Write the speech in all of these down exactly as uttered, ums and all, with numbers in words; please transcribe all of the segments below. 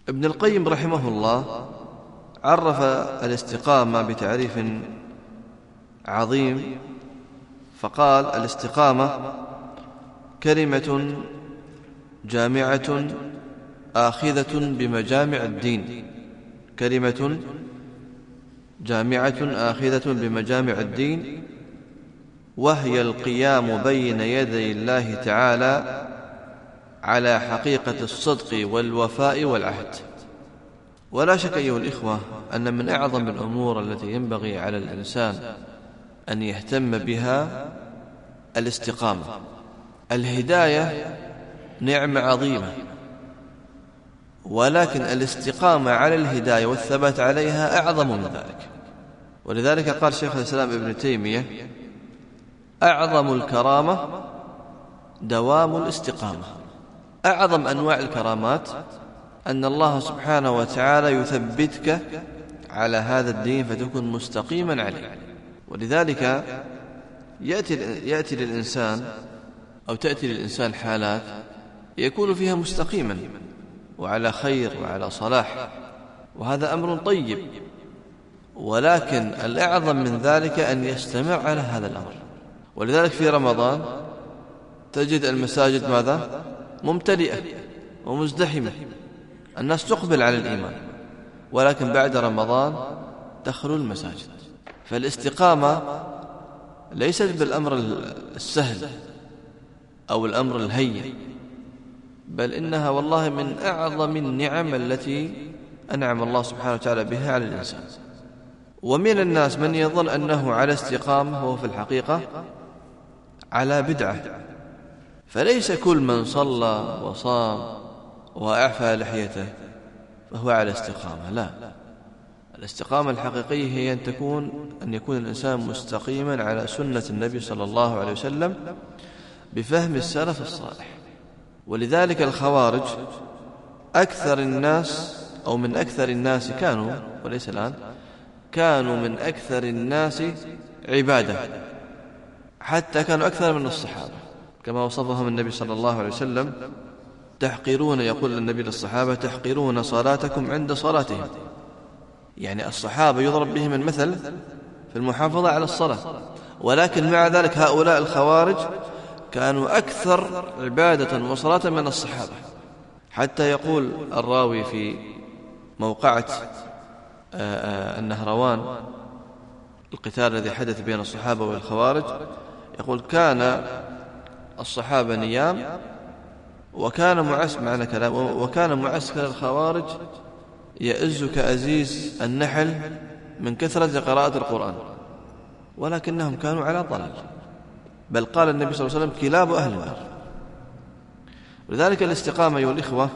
ابن القيم رحمه الله عرف الاستقامة بتعريف عظيم، فقال: الاستقامة كلمة جامعة آخذة بمجامع الدين كلمة جامعة آخذة بمجامع الدين وهي القيام بين يدي الله تعالى على حقيقة الصدق والوفاء والعهد. ولا شك أيها الإخوة أن من أعظم الأمور التي ينبغي على الإنسان أن يهتم بها الاستقامة. الهداية نعمة عظيمة، ولكن الاستقامة على الهداية والثبات عليها أعظم من ذلك. ولذلك قال شيخ الإسلام ابن تيمية: أعظم الكرامة دوام الاستقامة. أعظم أنواع الكرامات أن الله سبحانه وتعالى يثبتك على هذا الدين فتكون مستقيما عليه. ولذلك يأتي, يأتي للإنسان أو تأتي للإنسان حالات يكون فيها مستقيما وعلى خير وعلى صلاح، وهذا أمر طيب، ولكن الأعظم من ذلك أن يستمر على هذا الأمر. ولذلك في رمضان تجد المساجد ماذا؟ ممتلئة ومزدحمة، الناس تقبل على الإيمان، ولكن بعد رمضان تخلو المساجد. فالاستقامة ليست بالأمر السهل أو الأمر الهين، بل إنها والله من أعظم النعم التي أنعم الله سبحانه وتعالى بها على الإنسان. ومن الناس من يظن أنه على استقامة وهو في الحقيقة على بدعة. فليس كل من صلى وصام وأعفى لحيته فهو على استقامة، لا. الاستقامة الحقيقية هي أن تكون أن يكون الإنسان مستقيما على سنة النبي صلى الله عليه وسلم بفهم السلف الصالح. ولذلك الخوارج أكثر الناس أو من أكثر الناس كانوا، وليس الآن، كانوا من أكثر الناس عبادة، حتى كانوا أكثر من الصحابة كما وصفهم النبي صلى الله عليه وسلم: تحقرون، يقول النبي للصحابة: تحقرون صلاتكم عند صلاتهم. يعني الصحابة يضرب بهم المثل في المحافظة على الصلاة، ولكن مع ذلك هؤلاء الخوارج كانوا أكثر عبادة وصلاة من الصحابة. حتى يقول الراوي في موقعة النهروان، القتال الذي حدث بين الصحابة والخوارج، يقول: كان الصحابة نيام وكان معسكر معنا كلام وكان معسكر الخوارج يئز كأزيز النحل من كثرة قراءة القرآن، ولكنهم كانوا على ضلال، بل قال النبي صلى الله عليه وسلم: كلاب أهل النار. ولذلك الاستقامة أيها الإخوة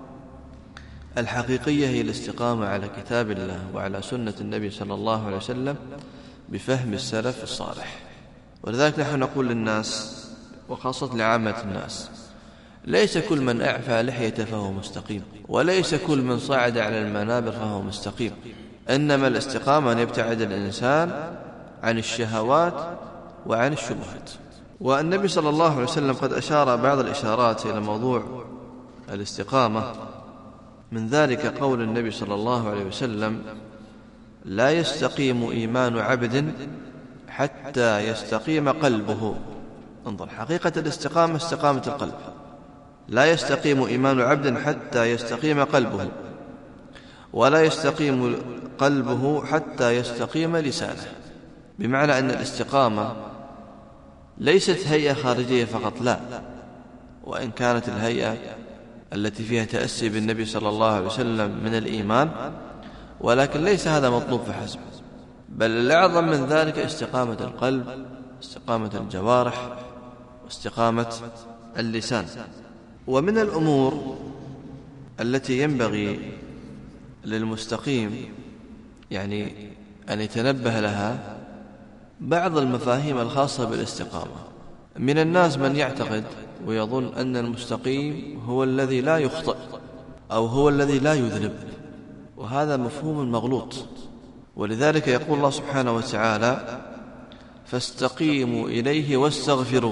الحقيقية هي الاستقامة على كتاب الله وعلى سنة النبي صلى الله عليه وسلم بفهم السلف الصالح. ولذلك نحن نقول للناس وخاصة لعامة الناس: ليس كل من أعفى لحيته فهو مستقيم، وليس كل من صعد على المنابر فهو مستقيم، إنما الاستقامة أن يبتعد الإنسان عن الشهوات وعن الشبهات. والنبي صلى الله عليه وسلم قد أشار بعض الإشارات إلى موضوع الاستقامة، من ذلك قول النبي صلى الله عليه وسلم: لا يستقيم إيمان عبد حتى يستقيم قلبه. انظر، حقيقة الاستقامة استقامة القلب. لا يستقيم إيمان عبد حتى يستقيم قلبه، ولا يستقيم قلبه حتى يستقيم لسانه. بمعنى أن الاستقامة ليست هيئة خارجية فقط، لا، وإن كانت الهيئة التي فيها تأسي بالنبي صلى الله عليه وسلم من الإيمان، ولكن ليس هذا مطلوب فحسب، بل الأعظم من ذلك استقامة القلب، استقامة الجوارح، واستقامة اللسان. ومن الأمور التي ينبغي للمستقيم يعني أن يتنبه لها بعض المفاهيم الخاصة بالاستقامة. من الناس من يعتقد ويظن أن المستقيم هو الذي لا يخطئ أو هو الذي لا يذنب، وهذا مفهوم مغلوط. ولذلك يقول الله سبحانه وتعالى: فاستقيموا إليه واستغفروه.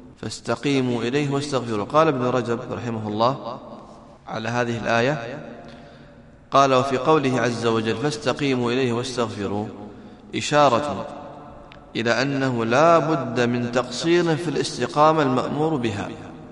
فاستقيموا إليه واستغفروه. قال ابن رجب رحمه الله على هذه الآية: قال: وفي قوله عز وجل: فاستقيموا إليه واستغفروه، إشارة إلى أنه لا بد من تقصير في الاستقامة المأمور بها،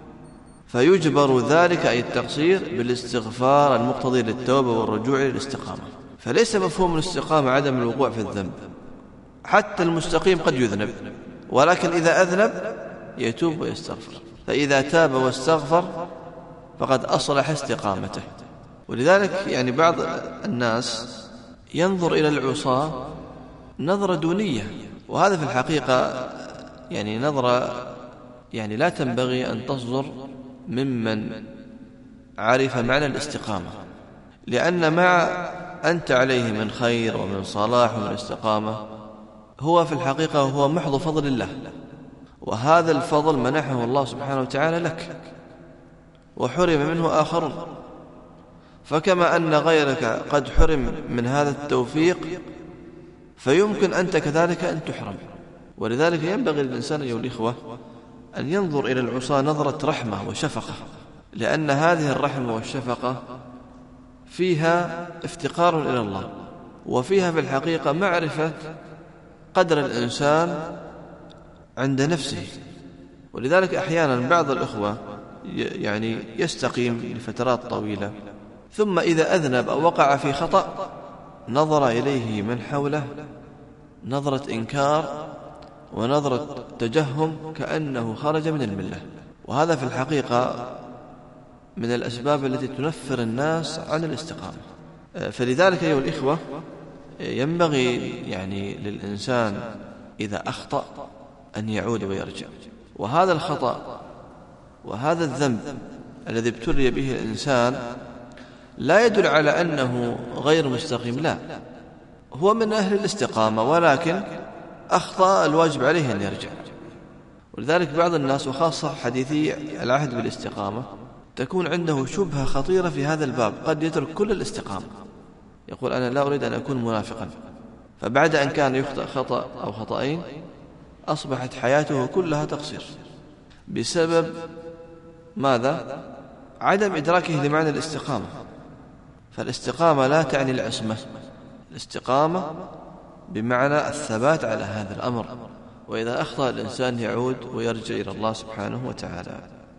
فيجبر ذلك أي التقصير بالاستغفار المقتضي للتوبة والرجوع للاستقامة. فليس مفهوم الاستقامة عدم الوقوع في الذنب، حتى المستقيم قد يذنب، ولكن إذا أذنب يتوب ويستغفر، فإذا تاب واستغفر فقد أصلح استقامته. ولذلك يعني بعض الناس ينظر إلى العصاة نظرة دونية، وهذا في الحقيقة يعني نظرة يعني لا تنبغي أن تصدر ممن عرف معنى الاستقامة، لأن ما أنت عليه من خير ومن صلاح ومن استقامة هو في الحقيقة هو محض فضل الله، وهذا الفضل منحه الله سبحانه وتعالى لك، وحرم منه آخرون. فكما أن غيرك قد حرم من هذا التوفيق، فيمكن أنت كذلك أن تحرم. ولذلك ينبغي للإنسان أيها الإخوة أن ينظر إلى العصاة نظرة رحمة وشفقة، لأن هذه الرحمة والشفقة فيها افتقار إلى الله، وفيها في الحقيقة معرفة قدر الإنسان عند نفسه. ولذلك أحيانا بعض الإخوة يعني يستقيم لفترات طويلة، ثم إذا أذنب أو وقع في خطأ نظر إليه من حوله نظرة إنكار ونظرة تجهم كأنه خرج من الملة، وهذا في الحقيقة من الأسباب التي تنفر الناس عن الاستقامة. فلذلك أيها الإخوة ينبغي يعني للإنسان إذا أخطأ أن يعود ويرجع، وهذا الخطأ وهذا الذنب الذي ابتلي به الإنسان لا يدل على أنه غير مستقيم، لا، هو من أهل الاستقامة، ولكن أخطأ الواجب عليه أن يرجع. ولذلك بعض الناس وخاصة حديثي العهد بالاستقامة تكون عنده شبهة خطيرة في هذا الباب، قد يترك كل الاستقامة، يقول أنا لا أريد أن أكون منافقا، فبعد أن كان يخطئ خطأ أو خطأين أصبحت حياته كلها تقصير بسبب ماذا؟ عدم إدراكه لمعنى الاستقامة. فالاستقامة لا تعني العصمة، الاستقامة بمعنى الثبات على هذا الأمر، وإذا أخطأ الإنسان يعود ويرجع إلى الله سبحانه وتعالى.